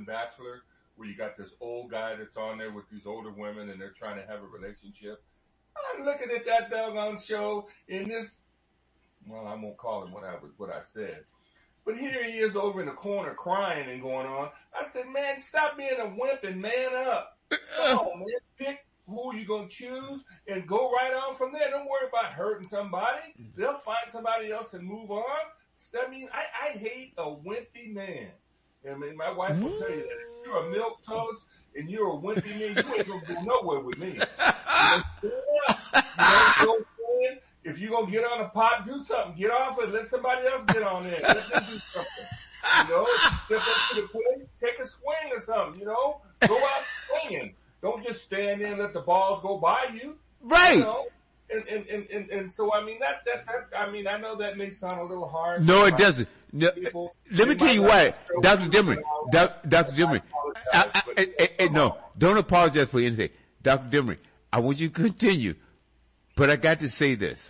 American Bachelor, where you got this old guy that's on there with these older women, and they're trying to have a relationship. I'm looking at that doggone show in this. Well, I won't call it what I said. But here he is over in the corner crying and going on. I said, man, stop being a wimp and man up. Come on, man. Pick who you're going to choose and go right on from there. Don't worry about hurting somebody. They'll find somebody else and move on. I mean, I hate a wimpy man. I mean, my wife will tell you that if you're a milquetoast and you're a wimpy man, you ain't going to go nowhere with me. If you're going to get on a pot, do something. Get off it. Let somebody else get on there. Let them do something. Step up to the plate, take a swing or something, Go out swinging. Don't just stand there and let the balls go by you. Right. And so, I mean, I know that may sound a little hard. No, it doesn't. No, let me tell you why. Dr. Demery. Dr. Demery. No, don't apologize for anything. Dr. Demery, I want you to continue. But I got to say this.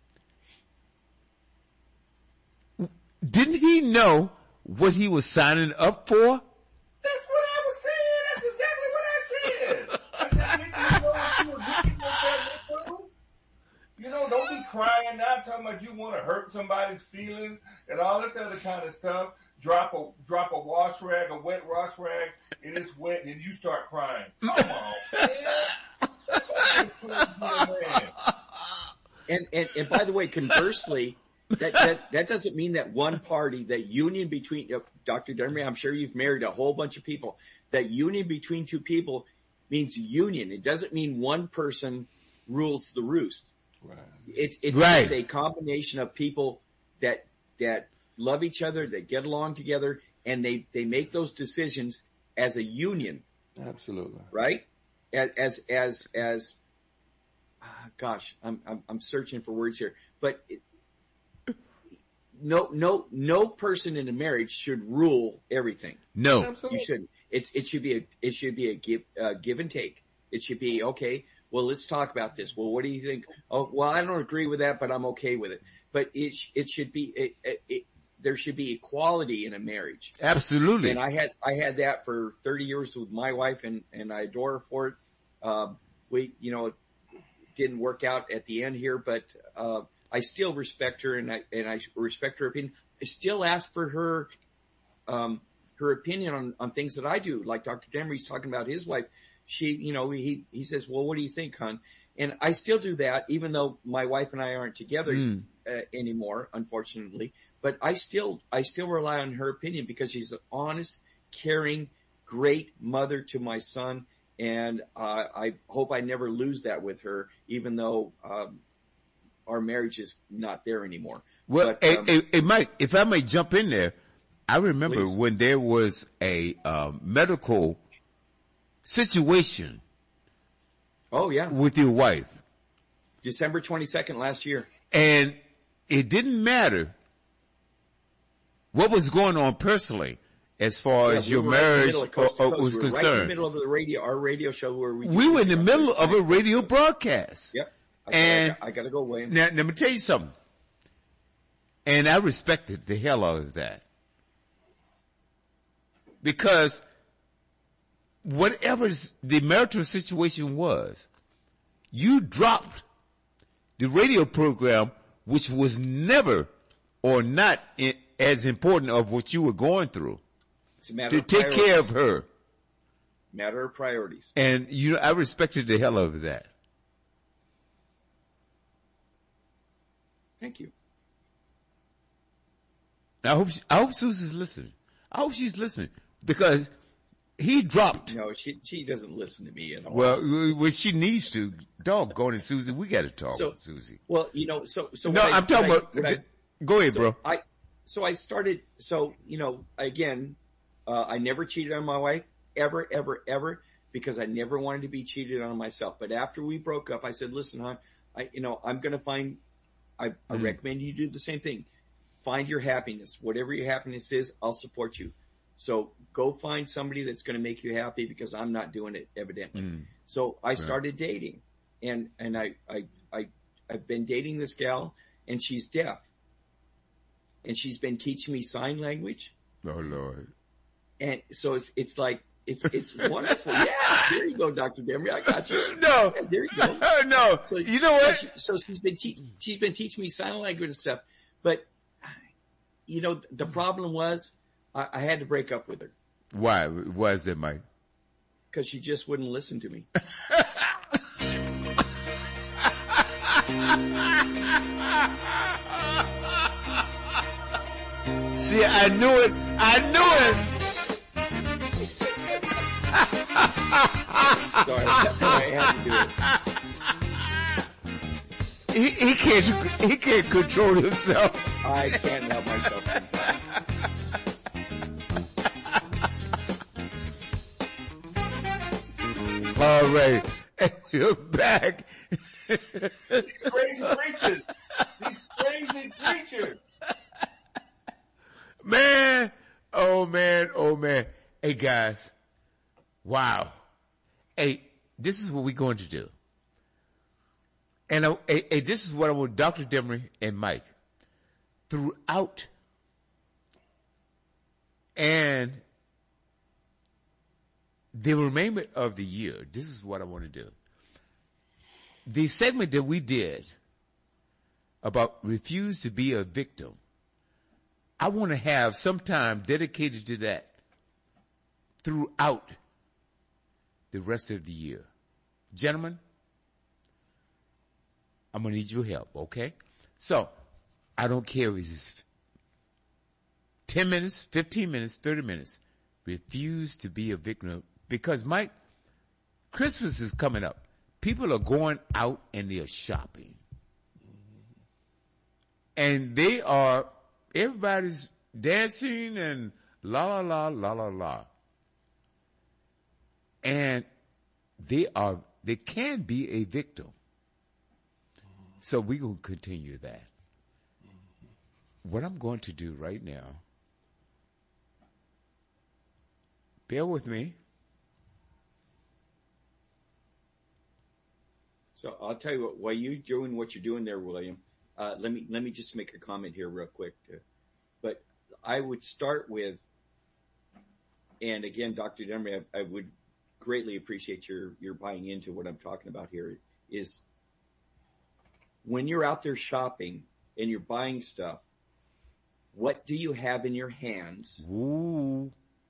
Didn't he know what he was signing up for? That's what I was saying. That's exactly what I said. I said, you know what you were getting yourself into? Don't be crying now talking about you want to hurt somebody's feelings and all this other kind of stuff. Drop a wash rag, a wet wash rag, and it's wet, and you start crying. Come on, man. And by the way, conversely, that doesn't mean that one party, that union between Dr. Demery, I'm sure you've married a whole bunch of people. That union between two people means union. It doesn't mean one person rules the roost. Right. It's a combination of people that love each other, that get along together, and they make those decisions as a union. Absolutely. Right? Gosh, I'm searching for words here, but no person in a marriage should rule everything. No, absolutely. You shouldn't. It should be a give and take. It should be, okay, well, let's talk about this. Well, what do you think? Oh, well, I don't agree with that, but I'm okay with it. But it should be, there should be equality in a marriage. Absolutely. And I had that for 30 years with my wife, and I adore her for it. We, it didn't work out at the end here, but, I still respect her and I respect her opinion. I still ask for her opinion on things that I do. Like Dr. Demery's talking about his wife. He says, well, what do you think, hon? And I still do that, even though my wife and I aren't together anymore, unfortunately. But I still rely on her opinion because she's an honest, caring, great mother to my son. And I hope I never lose that with her, even though our marriage is not there anymore. Well, but, Mike, if I may jump in there, I remember please. when there was a medical situation. Oh yeah, with your wife, December 22nd last year, and it didn't matter what was going on personally. As far as your marriage was concerned, right in the middle of our radio show where we were in the middle of a radio broadcast. Yep. I got to go away. Now, let me tell you something. And I respected the hell out of that. Because whatever the marital situation was, you dropped the radio program, which was never or not as important of what you were going through. It's a matter to take care of her. Matter of priorities. And I respected the hell out of that. Thank you. I hope Susie's listening. I hope she's listening because he dropped. No, she doesn't listen to me at all. Well, she needs to. Doggone it, Susie. We got to talk with Susie. Well, so. No, I'm talking about. Go ahead, bro. I started. Again, I never cheated on my wife ever, ever, because I never wanted to be cheated on myself. But after we broke up, I said, "Listen, hon, I'm going to find. I recommend you do the same thing. Find your happiness. Whatever your happiness is, I'll support you. So go find somebody that's going to make you happy because I'm not doing it, evidently." So I started dating, and I've been dating this gal, and she's deaf, and she's been teaching me sign language. Oh Lord! And so it's like, it's wonderful. Yeah, there you go, Dr. Demery. I got you. No. Yeah, there you go. No. So, you know what? So she's been teaching me sign language and stuff. But, you know, the problem was I had to break up with her. Why was it, Mike? Because she just wouldn't listen to me. See, I knew it. Sorry, that's how I had to do it. He can't control himself. I can't help myself sometimes. All right. You're back. These crazy preachers. Man. Oh man. Hey guys. Wow. Hey, this is what we're going to do. And this is what I want Dr. Demery and Mike throughout and the remainder of the year. This is what I want to do. The segment that we did about refuse to be a victim, I want to have some time dedicated to that throughout the rest of the year. Gentlemen, I'm going to need your help, okay? So, I don't care if it's 10 minutes, 15 minutes, 30 minutes. Refuse to be a victim. Because, Mike, Christmas is coming up. People are going out and they're shopping. And everybody's dancing and la la la la la la. And they can be a victim. So we're going to continue that. What I'm going to do right now, bear with me. So I'll tell you what, while you're doing what you're doing there, William, let me just make a comment here real quick. But I would start with, and again, Dr. Demery, I would greatly appreciate your buying into what I'm talking about here, is when you're out there shopping and you're buying stuff, what do you have in your hands? Ooh.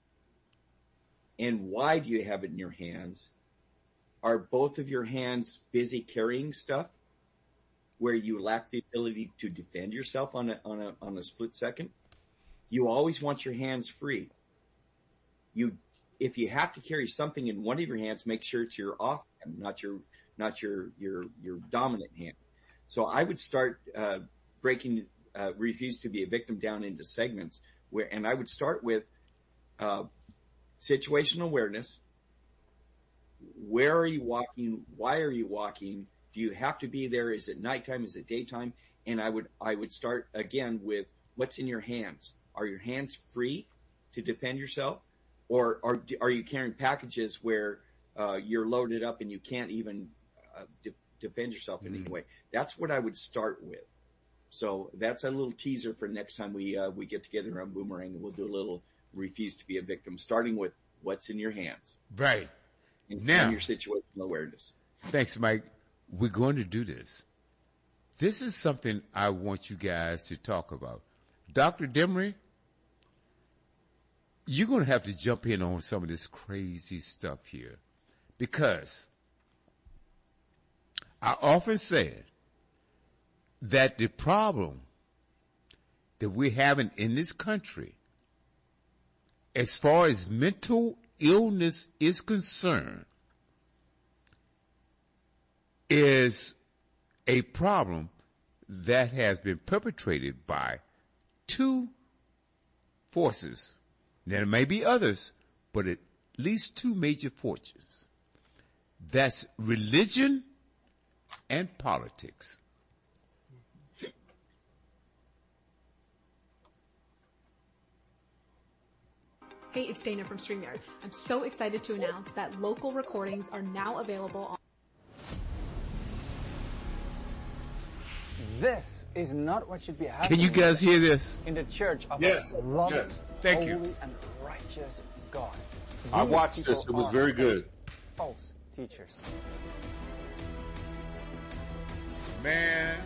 And why do you have it in your hands? Are both of your hands busy carrying stuff where you lack the ability to defend yourself on a split second? You always want your hands free. If you have to carry something in one of your hands, make sure it's your off hand, not your dominant hand. So I would start breaking refuse to be a victim down into segments and I would start with situational awareness. Where are you walking? Why are you walking? Do you have to be there? Is it nighttime? Is it daytime? And I would start again with what's in your hands. Are your hands free to defend yourself? Or are you carrying packages where you're loaded up and you can't even defend yourself in any way? That's what I would start with. So that's a little teaser for next time we get together on Boomerang, and we'll do a little refuse to be a victim, starting with what's in your hands. Right. And now, your situational awareness. Thanks, Mike. We're going to do this. This is something I want you guys to talk about. Dr. Demery, you're going to have to jump in on some of this crazy stuff here, because I often said that the problem that we're having in this country, as far as mental illness is concerned, is a problem that has been perpetrated by two forces. There may be others, but at least two major forces. That's religion and politics. Hey, it's Dana from StreamYard. I'm so excited to announce that local recordings are now available on... This is not what should be happening. Can you guys hear this? In the church of Yes. loving, Yes. Thank holy, you. and righteous God. I These watched people this. It was are very good. False teachers. Man.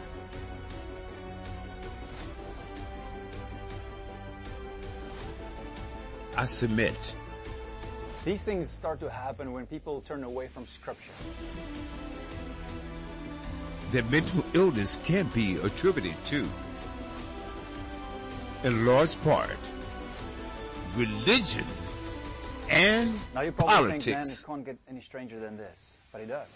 I submit. These things start to happen when people turn away from Scripture. That mental illness can be attributed to, in large part, religion and Now you probably think, man, politics. it can't get any stranger than this, but it does.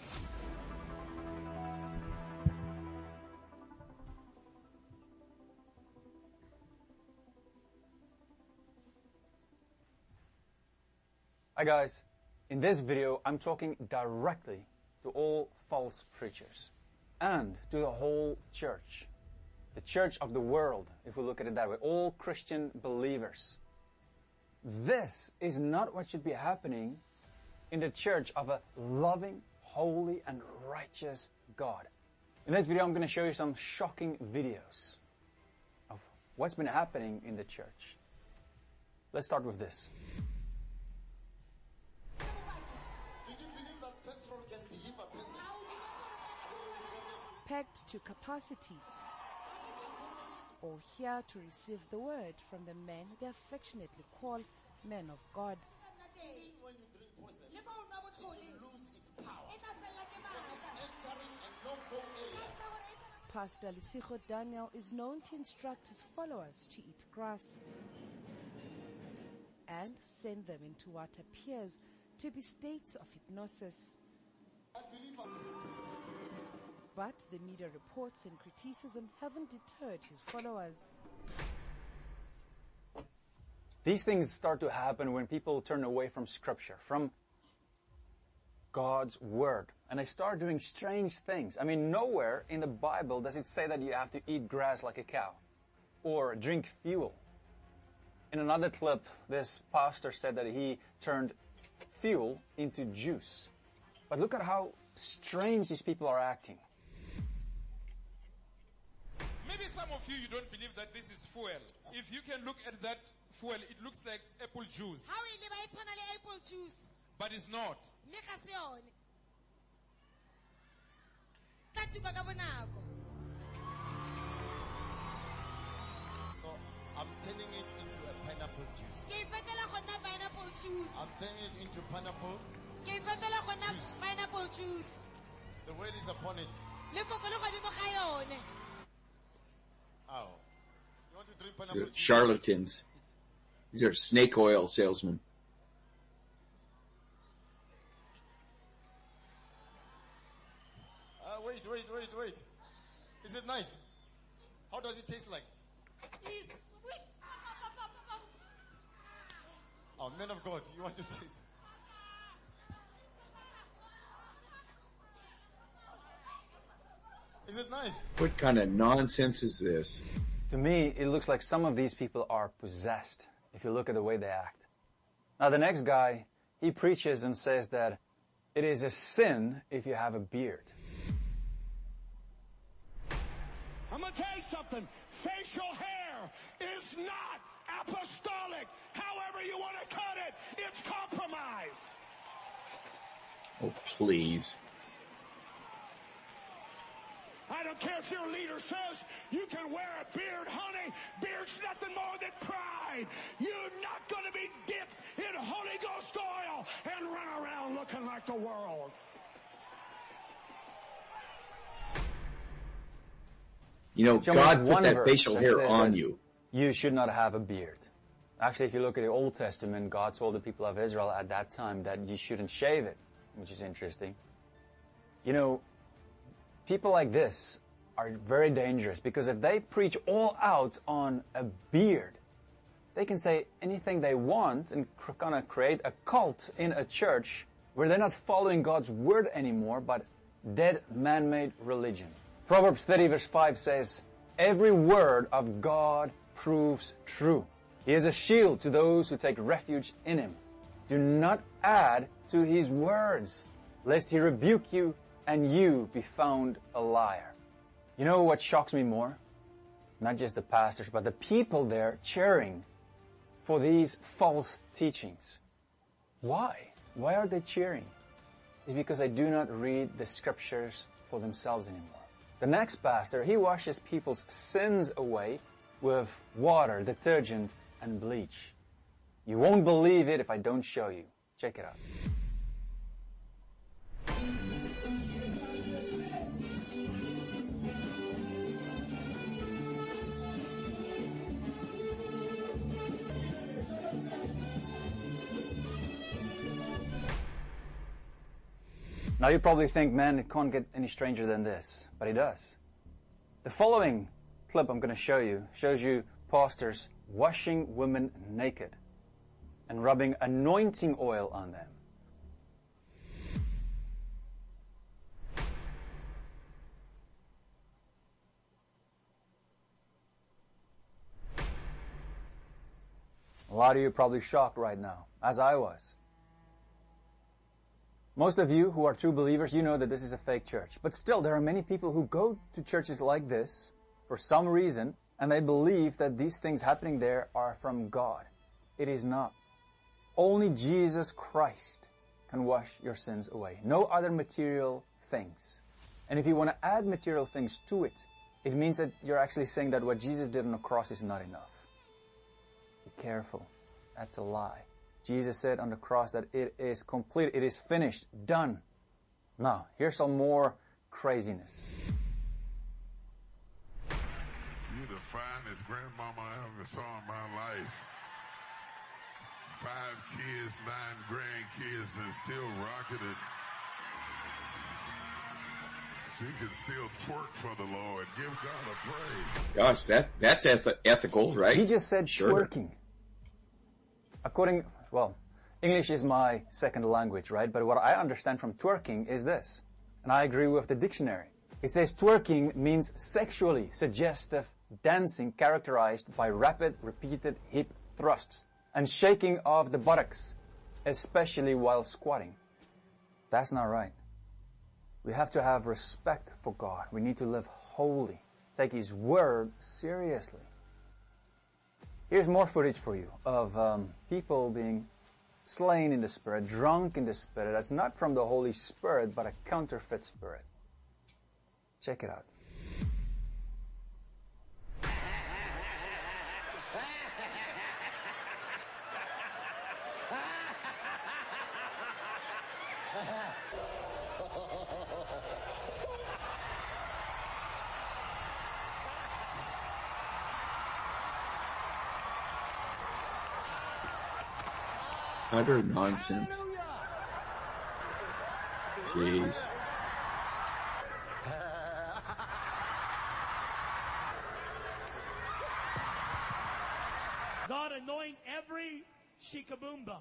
Hi guys, in this video I'm talking directly to all false preachers and to the whole church. The church of the world, if we look at it that way, all Christian believers. This is not what should be happening in the church of a loving, holy, and righteous God. In this video I'm going to show you some shocking videos of what's been happening in the church. Let's start with this. Pegged to capacity, or here to receive the word from the men they affectionately call men of God. When you drink poison, it lose its power. Entering a no-go area. Pastor Lisicho Daniel is known to instruct his followers to eat grass and send them into what appears to be states of hypnosis. But the media reports and criticism haven't deterred his followers. These things start to happen when people turn away from Scripture, from God's Word. And they start doing strange things. I mean, nowhere in the Bible does it say that you have to eat grass like a cow or drink fuel. In another clip, this pastor said that he turned fuel into juice. But look at how strange these people are acting. Maybe some of you don't believe that this is fuel. If you can look at that fuel, it looks like apple juice. Apple juice. But it's not. So I'm turning it into a pineapple juice. I'm turning it into pineapple. Juice. The word is upon it. Oh. You want to drink pineapple They're juice? charlatans. These are snake oil salesmen. Wait. Is it nice? How does it taste like? It's sweet. Oh, man of God, you want to taste? Is it nice? What kind of nonsense is this? To me, it looks like some of these people are possessed, if you look at the way they act. Now, the next guy, he preaches and says that it is a sin if you have a beard. I'm going to tell you something. Facial hair is not apostolic. However you want to cut it, it's compromise. Oh, please. I don't care if your leader says you can wear a beard, honey. Beard's nothing more than pride. You're not going to be dipped in Holy Ghost oil and run around looking like the world. You know, Show me God put one that verse facial that hair says on that you. You should not have a beard. Actually, if you look at the Old Testament, God told the people of Israel at that time that you shouldn't shave it, which is interesting. You know, people like this are very dangerous because if they preach all out on a beard, they can say anything they want and kind of create a cult in a church where they're not following God's word anymore, but dead man-made religion. Proverbs 30 verse 5 says, "Every word of God proves true. He is a shield to those who take refuge in him. Do not add to his words, lest he rebuke you and you be found a liar." You know what shocks me more? Not just the pastors, but the people there cheering for these false teachings. Why? Why are they cheering? It's because they do not read the scriptures for themselves anymore. The next pastor, he washes people's sins away with water, detergent, and bleach. You won't believe it if I don't show you. Check it out. Now you probably think, man, it can't get any stranger than this, but it does. The following clip I'm going to show you shows you pastors washing women naked and rubbing anointing oil on them. A lot of you are probably shocked right now, as I was. Most of you who are true believers, you know that this is a fake church. But still, there are many people who go to churches like this for some reason, and they believe that these things happening there are from God. It is not. Only Jesus Christ can wash your sins away. No other material things. And if you want to add material things to it, it means that you're actually saying that what Jesus did on the cross is not enough. Be careful. That's a lie. Jesus said on the cross that it is complete, it is finished, done. Now, here's some more craziness. You're the finest grandmama I ever saw in my life. 5 kids, 9 grandkids, and still rocking it. She can still twerk for the Lord. Give God a praise. Gosh, that's ethical, right? He just said twerking. Well, English is my second language, right? But what I understand from twerking is this, and I agree with the dictionary. It says twerking means sexually suggestive dancing characterized by rapid, repeated hip thrusts and shaking of the buttocks, especially while squatting. That's not right. We have to have respect for God. We need to live holy, take His word seriously. Here's more footage for you of people being slain in the Spirit, drunk in the Spirit. That's not from the Holy Spirit, but a counterfeit spirit. Check it out. Utter nonsense. Jeez. God anoint every shikaboomba.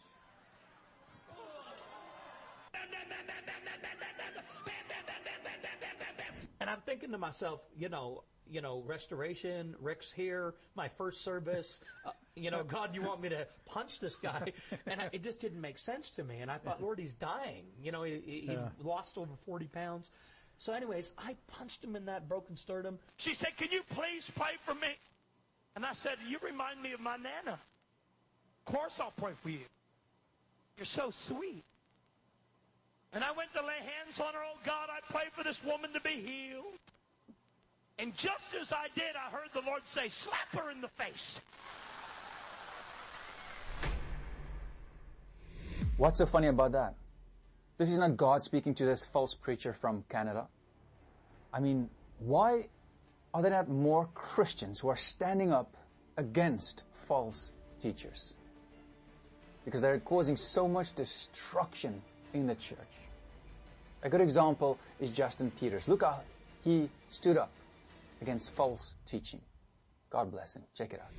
And I'm thinking to myself, restoration, Rick's here, my first service, God, you want me to punch this guy? And it just didn't make sense to me. And I thought, Lord, he's dying. He lost over 40 pounds. So anyways, I punched him in that broken sternum. She said, can you please pray for me? And I said, you remind me of my Nana. Of course I'll pray for you. You're so sweet. And I went to lay hands on her. Oh, God, I pray for this woman to be healed. And just as I did, I heard the Lord say, slap her in the face. What's so funny about that? This is not God speaking to this false preacher from Canada. I mean, why are there not more Christians who are standing up against false teachers? Because they're causing so much destruction in the church. A good example is Justin Peters. Look how he stood up against false teaching. God bless him. Check it out.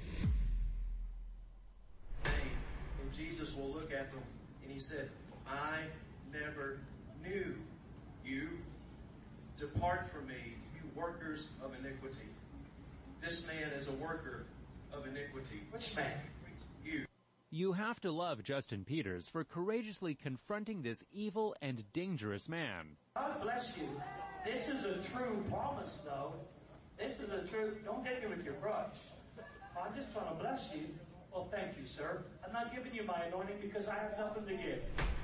And Jesus will look at them and he said, I never knew you. Depart from me, you workers of iniquity. This man is a worker of iniquity. Which man? You. You have to love Justin Peters for courageously confronting this evil and dangerous man. God bless you. This is a true promise, though. This is a true, don't hit me with your brush. I'm just trying to bless you. Oh, thank you, sir. I'm not giving you my anointing because I have nothing to give.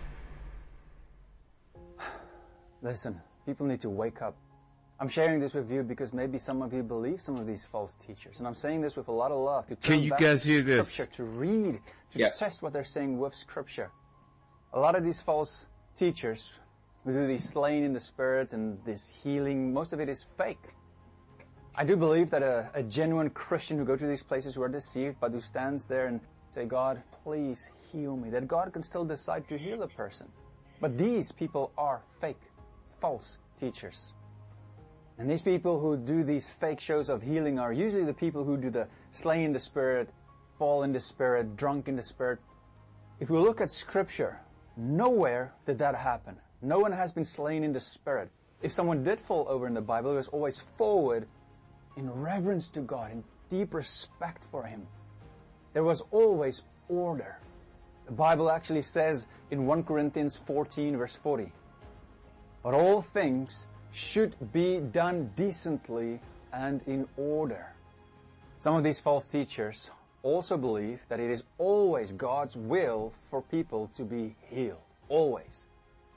Listen, people need to wake up. I'm sharing this with you because maybe some of you believe some of these false teachers. And I'm saying this with a lot of love to turn back to Scripture, to read, to test what they're saying with Scripture. A lot of these false teachers who do these slaying in the Spirit and this healing, most of it is fake. I do believe that a genuine Christian who go to these places who are deceived, but who stands there and say, God, please heal me, that God can still decide to heal a person. But these people are fake, false teachers. And these people who do these fake shows of healing are usually the people who do the slaying in the Spirit, fall in the Spirit, drunk in the Spirit. If we look at Scripture, nowhere did that happen. No one has been slain in the Spirit. If someone did fall over in the Bible, it was always forward in reverence to God, in deep respect for Him. There was always order. The Bible actually says in 1 Corinthians 14 verse 40, but all things should be done decently and in order. Some of these false teachers also believe that it is always God's will for people to be healed. Always.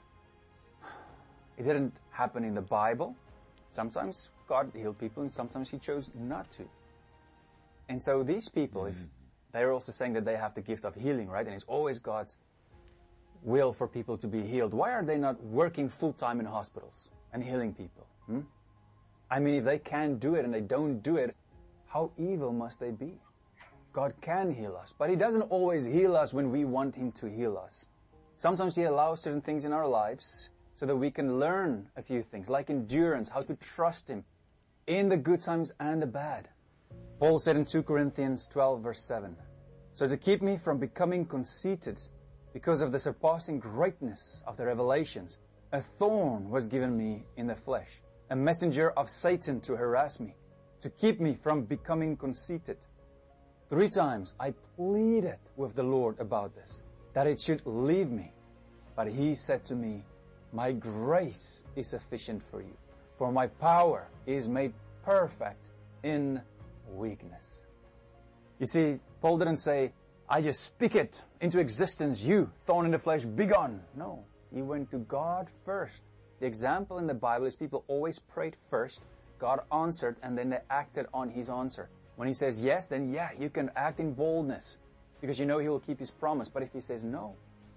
It didn't happen in the Bible. Sometimes God healed people and sometimes He chose not to. And so these people, if they're also saying that they have the gift of healing, right? And it's always God's will for people to be healed. Why are they not working full-time in hospitals and healing people? I mean, if they can do it and they don't do it, how evil must they be? God can heal us, but He doesn't always heal us when we want Him to heal us. Sometimes He allows certain things in our lives so that we can learn a few things, like endurance, how to trust Him in the good times and the bad. Paul said in 2 Corinthians 12 verse 7, so to keep me from becoming conceited because of the surpassing greatness of the revelations, a thorn was given me in the flesh, a messenger of Satan to harass me, to keep me from becoming conceited. 3 times I pleaded with the Lord about this, that it should leave me. But He said to me, my grace is sufficient for you, for my power is made perfect in weakness. You see, Paul didn't say, I just speak it into existence, you, thorn in the flesh, be gone. No, he went to God first. The example in the Bible is people always prayed first, God answered, and then they acted on His answer. When He says yes, then yeah, you can act in boldness, because you know He will keep His promise. But if He says no,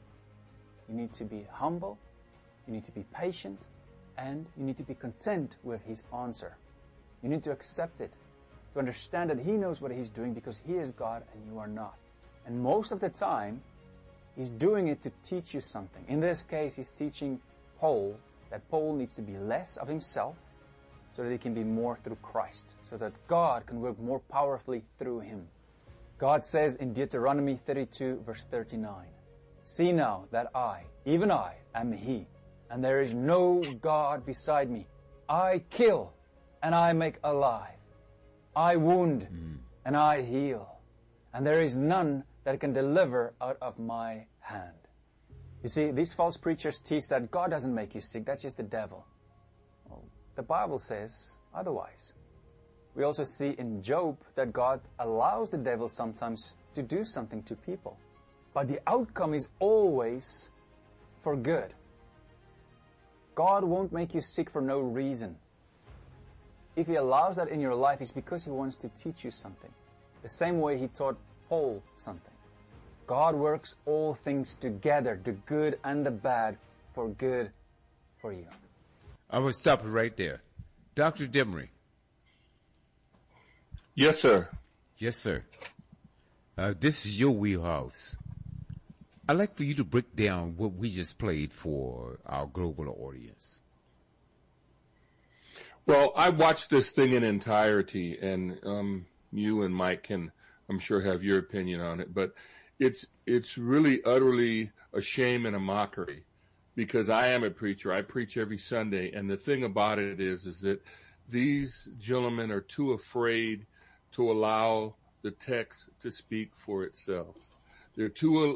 you need to be humble, you need to be patient, and you need to be content with His answer. You need to accept it, to understand that He knows what He's doing because He is God and you are not. And most of the time, He's doing it to teach you something. In this case, He's teaching Paul that Paul needs to be less of himself so that he can be more through Christ, so that God can work more powerfully through him. God says in Deuteronomy 32 verse 39, see now that I, even I, am He, and there is no God beside me. I kill and I make alive. I wound and I heal. And there is none that can deliver out of my hand. You see, these false preachers teach that God doesn't make you sick, that's just the devil. Well, the Bible says otherwise. We also see in Job that God allows the devil sometimes to do something to people. But the outcome is always for good. God won't make you sick for no reason. If He allows that in your life, it's because He wants to teach you something. The same way He taught Paul something. God works all things together, the good and the bad, for good for you. I will stop right there. Dr. Demery. Yes, sir. Yes, sir. This is your wheelhouse. I'd like for you to break down what we just played for our global audience. Well, I watched this thing in entirety, and you and Mike can, I'm sure, have your opinion on it. But it's really utterly a shame and a mockery, because I am a preacher. I preach every Sunday, and the thing about it is that these gentlemen are too afraid to allow the text to speak for itself. They're too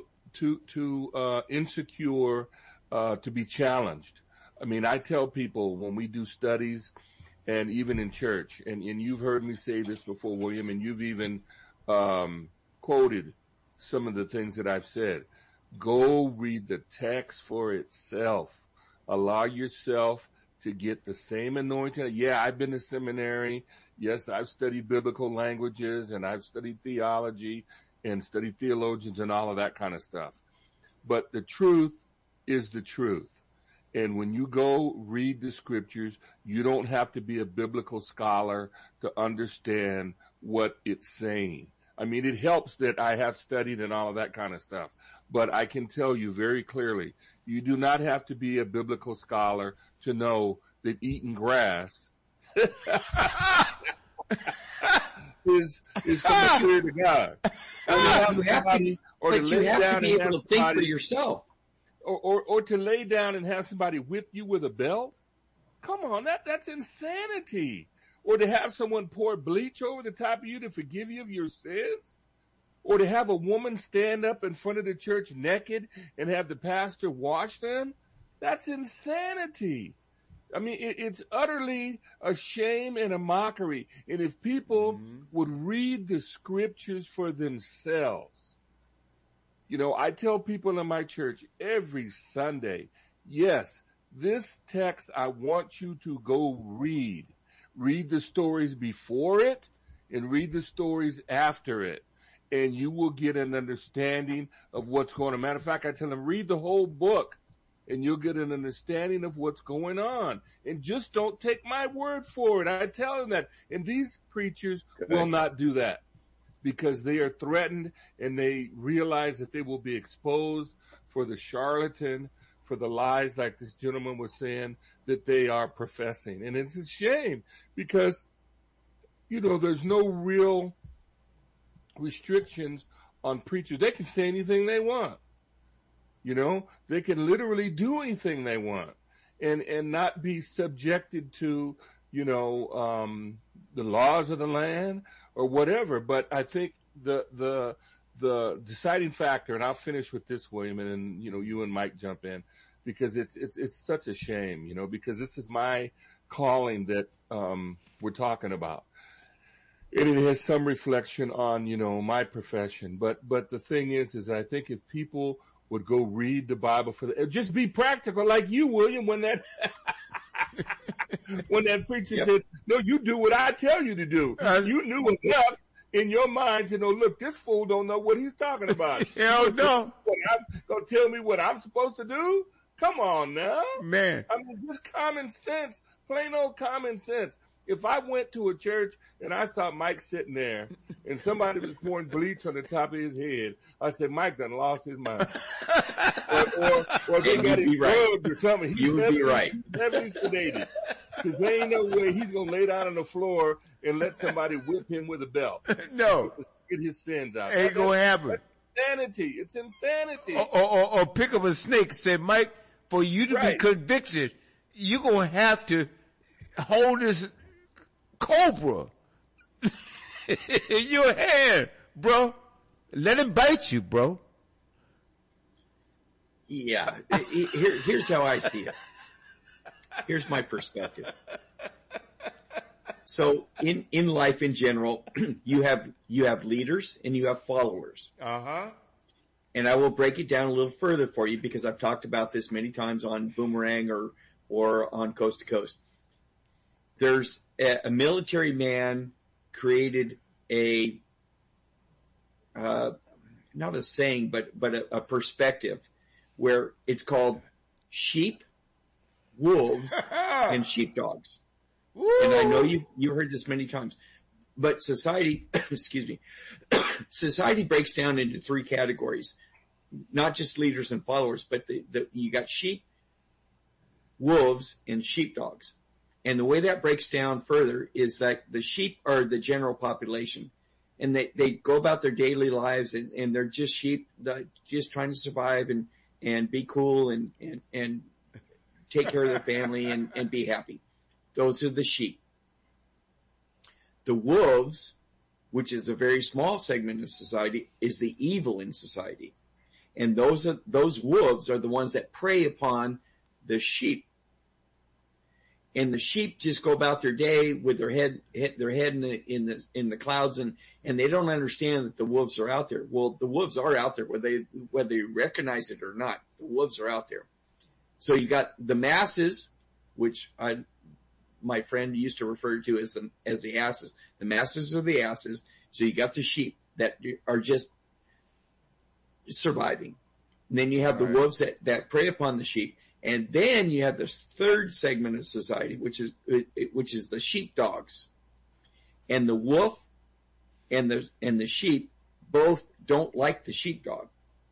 insecure to be challenged. I mean, I tell people when we do studies, and even in church, and you've heard me say this before, William, and you've even quoted some of the things that I've said. Go read the text for itself. Allow yourself to get the same anointing. Yeah, I've been to seminary. Yes, I've studied biblical languages, and I've studied theology and studied theologians and all of that kind of stuff. But the truth is the truth. And when you go read the scriptures, you don't have to be a biblical scholar to understand what it's saying. I mean, it helps that I have studied and all of that kind of stuff. But I can tell you very clearly, you do not have to be a biblical scholar to know that eating grass is from the Spirit of God. But you have to be able to think for yourself. Or to lay down and have somebody whip you with a belt? Come on, that's insanity. Or to have someone pour bleach over the top of you to forgive you of your sins? Or to have a woman stand up in front of the church naked and have the pastor wash them? That's insanity. I mean, it's utterly a shame and a mockery. And if people would read the scriptures for themselves, you know, I tell people in my church every Sunday, yes, this text I want you to go read. Read the stories before it and read the stories after it. And you will get an understanding of what's going on. Matter of fact, I tell them, read the whole book and you'll get an understanding of what's going on. And just don't take my word for it. I tell them that. And these preachers will not do that because they are threatened and they realize that they will be exposed for the charlatan, for the lies like this gentleman was saying that they are professing. And it's a shame because, you know, there's no real restrictions on preachers. They can say anything they want. You know, they can literally do anything they want and not be subjected to, you know, the laws of the land or whatever. But I think the deciding factor, and I'll finish with this, William, and then, you know, you and Mike jump in, because it's such a shame, you know, because this is my calling that we're talking about. And it has some reflection on, you know, my profession. But the thing is I think if people would go read the Bible just be practical like you, William, when that when that preacher said, no, you do what I tell you to do. You knew enough in your mind to know, look, this fool don't know what he's talking about. Hell no. Gonna tell me what I'm supposed to do? Come on now. Man. I mean, just common sense, plain old common sense. If I went to a church and I saw Mike sitting there and somebody was pouring bleach on the top of his head, I said, Mike done lost his mind. or they got him drugged or something. You would be right. Heavily sedated. Because there ain't no way he's going to lay down on the floor and let somebody whip him with a belt. No. To get his sins out. Ain't going to happen. That's insanity. It's insanity. Or pick up a snake and say, Mike, for you to be convicted, you're going to have to hold this cobra in your hand, bro. Let him bite you, bro. Yeah. Here's how I see it. Here's my perspective. So in life in general, you have leaders and you have followers. Uh-huh. And I will break it down a little further for you because I've talked about this many times on Boomerang or on Coast to Coast. There's a military man created not a saying, but a perspective where it's called sheep, wolves, and sheepdogs. And I know you heard this many times, but society, excuse me, society breaks down into three categories, not just leaders and followers, but you got sheep, wolves, and sheepdogs. And the way that breaks down further is that the sheep are the general population, and they go about their daily lives and they're just sheep, just trying to survive and be cool and take care of their family and be happy. Those are the sheep. The wolves, which is a very small segment of society, is the evil in society. And those wolves are the ones that prey upon the sheep. and the sheep just go about their day with their head in the clouds, and they don't understand that the wolves are out there. Well, the wolves are out there, whether you recognize it or not. The wolves are out there. So you got the masses, which my friend used to refer to as the asses. The masses are the asses. So you got the sheep that are just surviving. And then you have the wolves that prey upon the sheep. And then you have this third segment of society, which is the sheepdogs. And the wolf and the sheep both don't like the sheepdog,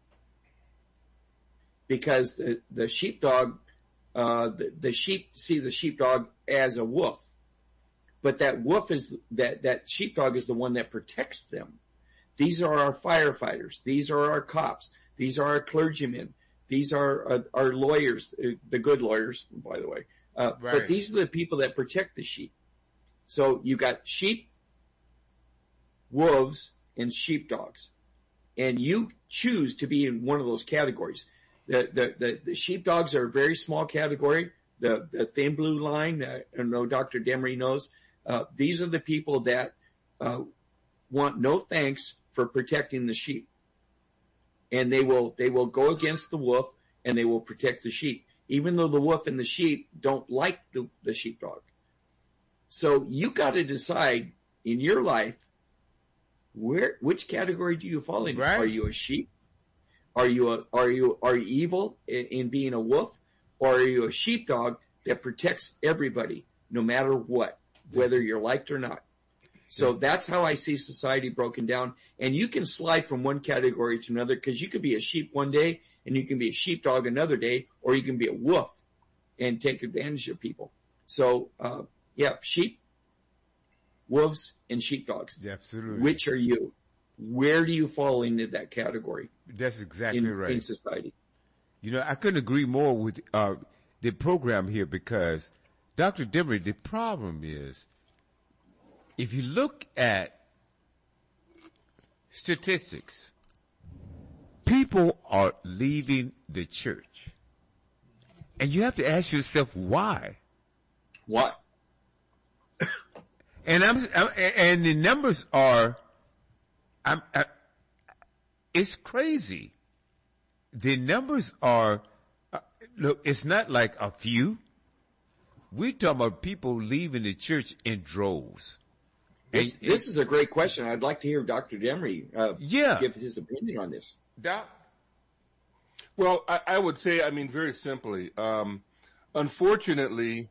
because the sheepdog, the sheep see the sheepdog as a wolf, but that sheepdog is the one that protects them. These are our firefighters. These are our cops. These are our clergymen. These are our lawyers, the good lawyers, by the way. But these are the people that protect the sheep. So you got sheep, wolves, and sheepdogs. And you choose to be in one of those categories. The sheepdogs are a very small category. The thin blue line, I know Dr. Demery knows. These are the people that want no thanks for protecting the sheep. And they will go against the wolf, and they will protect the sheep, even though the wolf and the sheep don't like the sheepdog. So you got to decide in your life, which category do you fall in? Right. Are you a sheep? Are you evil in being a wolf, or are you a sheepdog that protects everybody, no matter what, whether you're liked or not? So that's how I see society broken down. And you can slide from one category to another, because you could be a sheep one day and you can be a sheepdog another day, or you can be a wolf and take advantage of people. So, sheep, wolves, and sheepdogs. Yeah, absolutely. Which are you? Where do you fall into that category? That's exactly right. In society. You know, I couldn't agree more with the program here, because Dr. Demery, the problem is, if you look at statistics, people are leaving the church. And you have to ask yourself why. What? And and the numbers are, it's crazy. The numbers are, look, it's not like a few. We're talking about people leaving the church in droves. This is a great question. I'd like to hear Dr. Demery give his opinion on this. Doc? Well, I would say, very simply, unfortunately,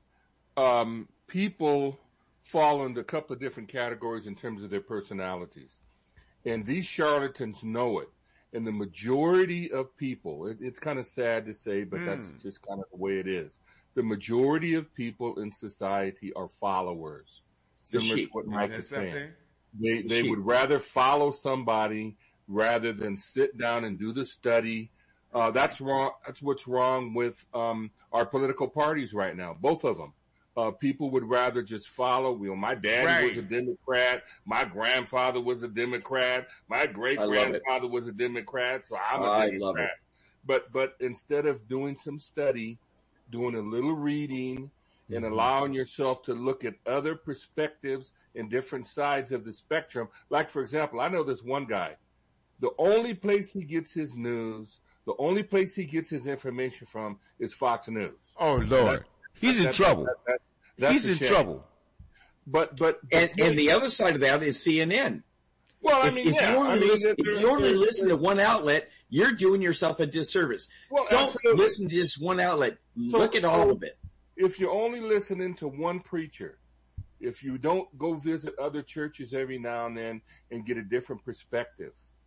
people fall into a couple of different categories in terms of their personalities. And these charlatans know it. And the majority of people, it's kind of sad to say, but that's just kind of the way it is. The majority of people in society are followers. Similar to what Mike is saying. They would rather follow somebody rather than sit down and do the study. That's wrong. That's what's wrong with our political parties right now. Both of them. People would rather just follow. My dad was a Democrat. My grandfather was a Democrat. My great-grandfather was a Democrat. So I'm a Democrat. But instead of doing some study, doing a little reading, and allowing yourself to look at other perspectives and different sides of the spectrum. Like, for example, I know this one guy. The only place he gets his news, the only place he gets his information from is Fox News. Oh, Lord. He's in trouble. He's in trouble. But and the other side of that is CNN. Well, if you only listen to one outlet, you're doing yourself a disservice. Well, don't listen to just one outlet. Look at all of it. If you're only listening to one preacher, if you don't go visit other churches every now and then and get a different perspective,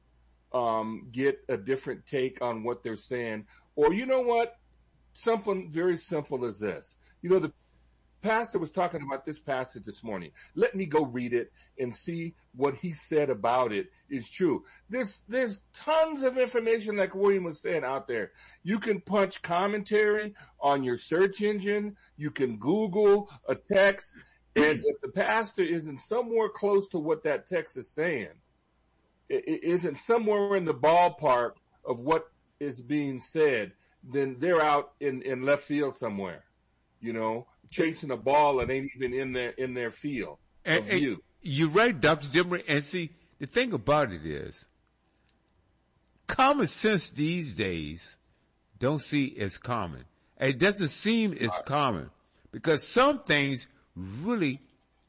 get a different take on what they're saying, or you know what? Something very simple as this. You know, the pastor was talking about this passage this morning. Let me go read it and see what he said about it is true. There's tons of information, like William was saying, out there. You can punch commentary on your search engine. You can Google a text. And if the pastor isn't somewhere close to what that text is saying, it isn't somewhere in the ballpark of what is being said, then they're out in left field somewhere. chasing a ball that ain't even in their field of view. You're right, Dr. Demery. And see, the thing about it is, common sense these days don't see as common. It doesn't seem as common because some things really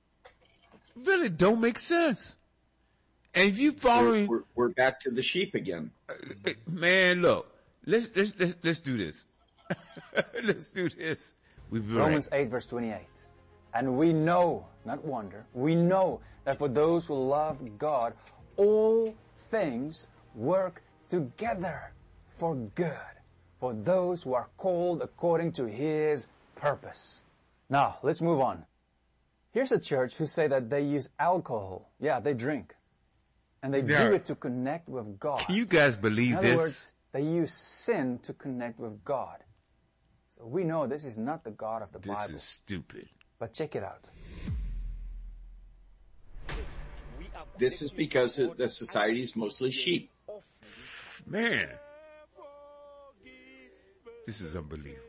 don't make sense. And if you following, we're back to the sheep again. Man, look, let's do this. Let's do this. Romans 8 verse 28. And we know, not wonder, we know that for those who love God, all things work together for good, for those who are called according to His purpose. Now, let's move on. Here's a church who say that they use alcohol. Yeah, they drink. And they do it to connect with God. Can you guys believe this? In other words, they use sin to connect with God. So we know this is not the God of the Bible. This is stupid. But check it out. This is because the society is mostly sheep. Man, this is unbelievable.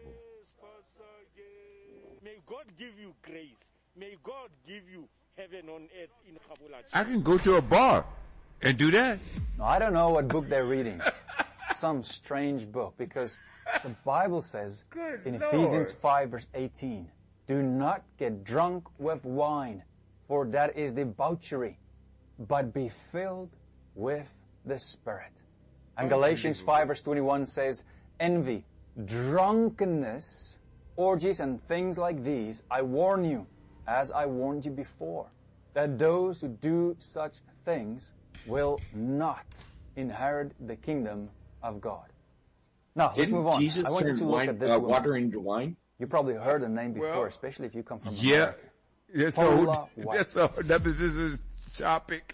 May God give you grace. May God give you heaven on earth in Kabula. I can go to a bar and do that. No, I don't know what book they're reading. Some strange book, because the Bible says in Ephesians 5 verse 18, do not get drunk with wine, for that is debauchery, but be filled with the Spirit. And Galatians 5 verse 21 says, envy, drunkenness, orgies, and things like these, I warn you, as I warned you before, that those who do such things will not inherit the kingdom of God. Now, let's move on. Jesus I want you to look at this woman. Water into wine? You probably heard the name before, especially if you come from Yeah. America. That's a this is topic.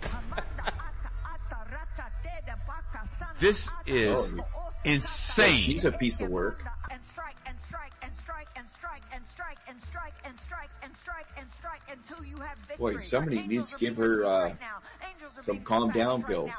This is insane. She's a piece of work. And strike and strike and strike and strike and strike and strike and strike and strike and strike until you have victory. Boy, somebody needs to give her some calm down pills.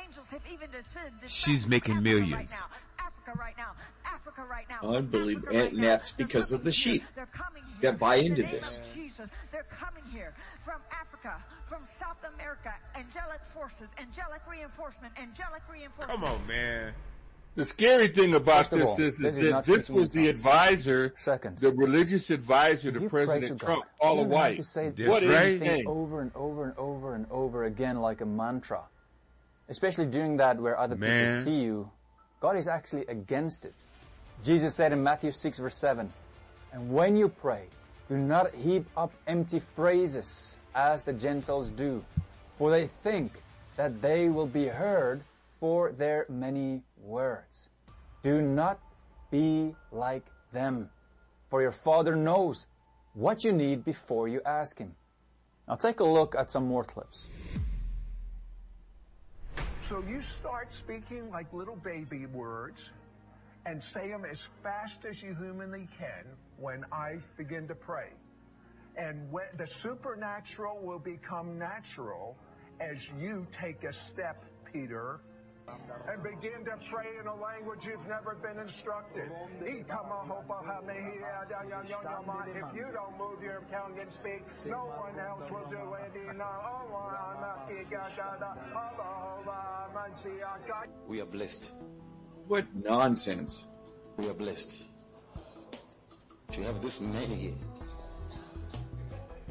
She's making millions. Africa right now. Unbelievable. And that's because of the sheep that buy into this. Jesus, they're coming here from Africa, from South America, angelic forces, angelic reinforcement. Come on, man. The scary thing about this is that this was the advisor, the religious advisor to President Trump, Paula White. What is it? Over and over and over and over again like a mantra. Especially doing that where other people see you. God is actually against it. Jesus said in Matthew 6 verse 7, and when you pray, do not heap up empty phrases as the Gentiles do, for they think that they will be heard for their many words. Do not be like them, for your Father knows what you need before you ask Him. Now take a look at some more clips. So you start speaking like little baby words and say them as fast as you humanly can when I begin to pray. And when the supernatural will become natural as you take a step, Peter, and begin to pray in a language you've never been instructed. If you don't move your tongue and speak, no one else will do it. We are blessed. What nonsense. We are blessed to have this man here